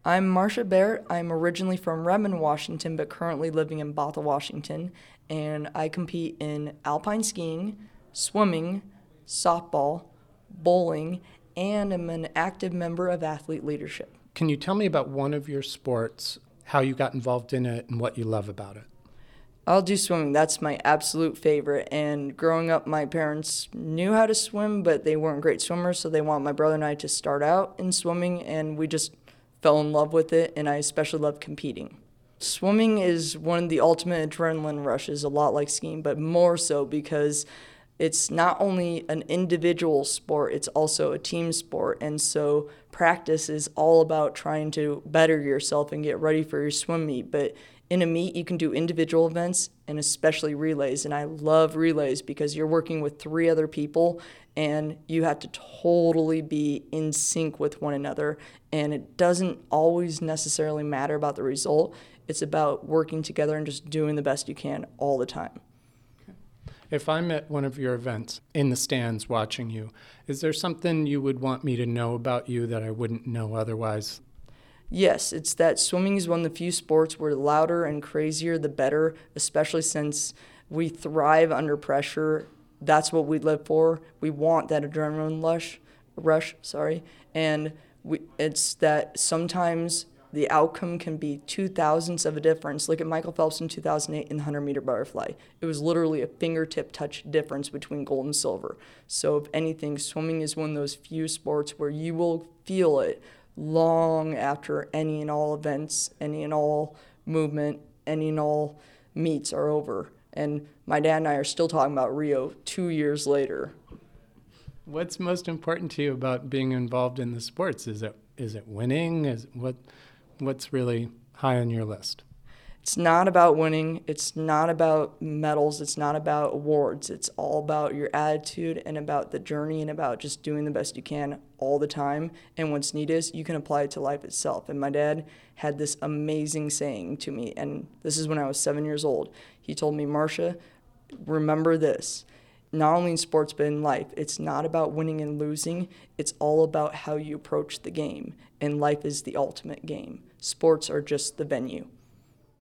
I'm Marcia Barrett. I'm originally from Redmond, Washington, but currently living in Bothell, Washington. And I compete in alpine skiing, swimming, softball, bowling, and I'm an active member of Athlete Leadership. Can you tell me about one of your sports, how you got involved in it, and what you love about it? I'll do swimming. That's my absolute favorite. And growing up, my parents knew how to swim, but they weren't great swimmers, so they want my brother and I to start out in swimming, and we just fell in love with it, and I especially love competing. Swimming is one of the ultimate adrenaline rushes, a lot like skiing, but more so because it's not only an individual sport, it's also a team sport. And so practice is all about trying to better yourself and get ready for your swim meet. But in a meet, you can do individual events and especially relays. And I love relays because you're working with 3 other people and you have to totally be in sync with one another. And it doesn't always necessarily matter about the result. It's about working together and just doing the best you can all the time. If I'm at one of your events in the stands watching you, is there something you would want me to know about you that I wouldn't know otherwise? Yes, it's that swimming is one of the few sports where the louder and crazier the better, especially since we thrive under pressure. That's what we live for. We want that adrenaline rush, and it's that sometimes the outcome can be 0.02 of a difference. Look at Michael Phelps in 2008 in the 100-meter butterfly. It was literally a fingertip touch difference between gold and silver. So if anything, swimming is one of those few sports where you will feel it long after any and all events, any and all movement, any and all meets are over. And my dad and I are still talking about Rio 2 years later. What's most important to you about being involved in the sports? Is it winning? What's really high on your list? It's not about winning. It's not about medals. It's not about awards. It's all about your attitude and about the journey and about just doing the best you can all the time. And what's neat is you can apply it to life itself. And my dad had this amazing saying to me, and this is when I was 7 years old. He told me, Marcia, remember this. Not only in sports but in life, it's not about winning and losing. It's all about how you approach the game. And life is the ultimate game. Sports are just the venue.